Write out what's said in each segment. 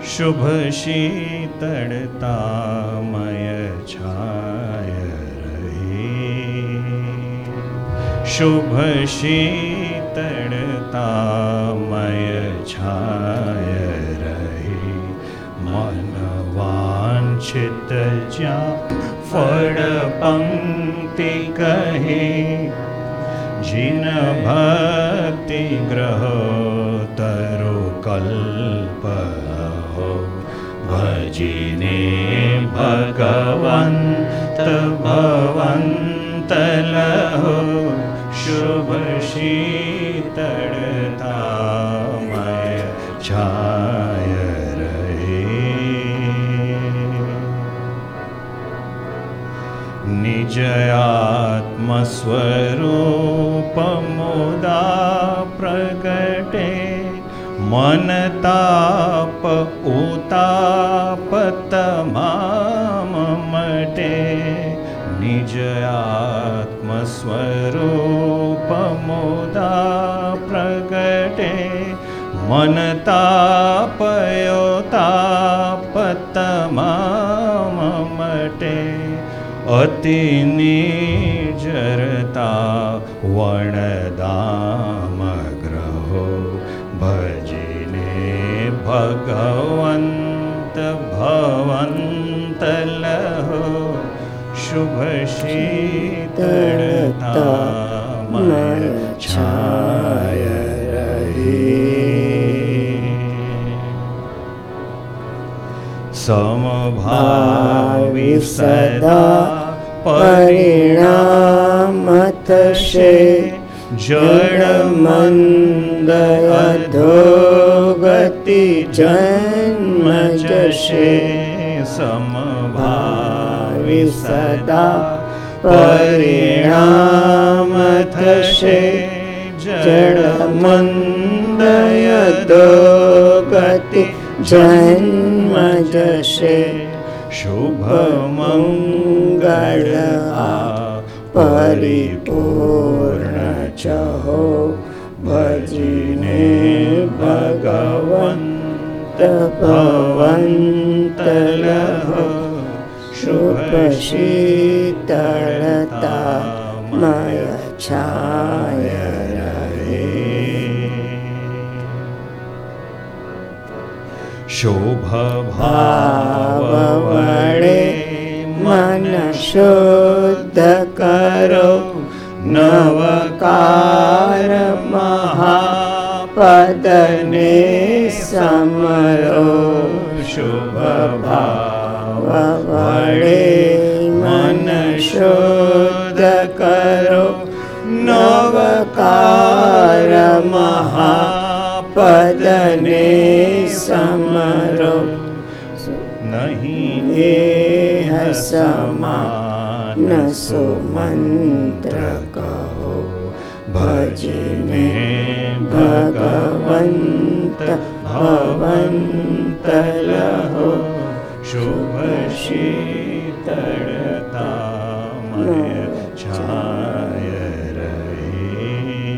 शुभ शीतलतामय छाय रही, शुभ शीतलतामय छाय रही। मन वांछित ज्या फल पंक्ति कहे, जिन भक्ति ग्रह तरु कल्प हो। भजिने भगवंत भवंत लहो, शुभ शीतलतामय छाय रहे। निज आत्मस्वरूप मुदा प्रगटे, मन ताप उताप तमाम मटे। निज आत्मस्वरूप मुदा प्रगटे, मन ताप उताप तमाम मटे। अति निर्जरता वनदाम ग्रहो, भजिने भगवंत भवंत लहो, शुभ शीतलतामय छाय रहे। समभावी सदा परिणाम थशे, जड़ मंद अधोगति जन्म जशे। समभावी सदा परिणाम थशे, जड़ मंद अधोगति जन्म जशे। शुभ मंगल परिपूर्ण चहो, भजिने भगवंत भवंत लहो, शुभ शीतलतामय छाय रहे। शोभ भाव वड़े मन शुद्ध करो, नवकार महापद ने समरो। शुभ भाव वड़े मन शुद्ध करो, नवकार महापद ने समरो। नहीं एह समान सुमंत्र कहो, भजिने भगवंत भवंत लहो, शुभ शीतलतामय छाय रहे।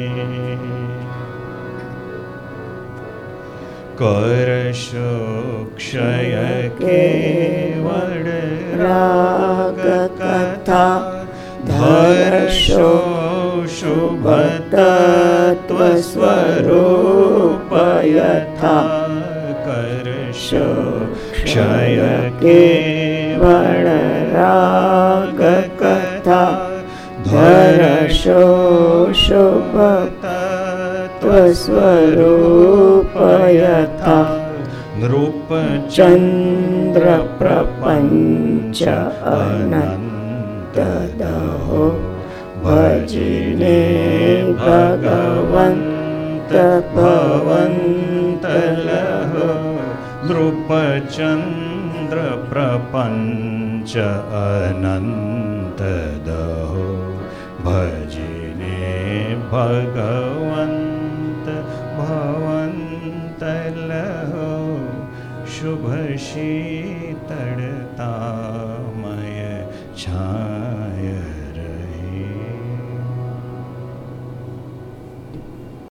करशो क्षय केवल राग कथा, धर्षो शुभ तत्व स्वरूप यथा। करशो क्षय केवल राग कथा, धर्षो शुभ तत्व स्वरूप यथा। नृप चंद्र प्रपंच अनंत दहो, भजिने भगवंत भवंत लहो, नृप चंद्र प्रपंच अनंत दहो, भजिने भगवंत भवंत लहो, शुभ शीतलतामय छाय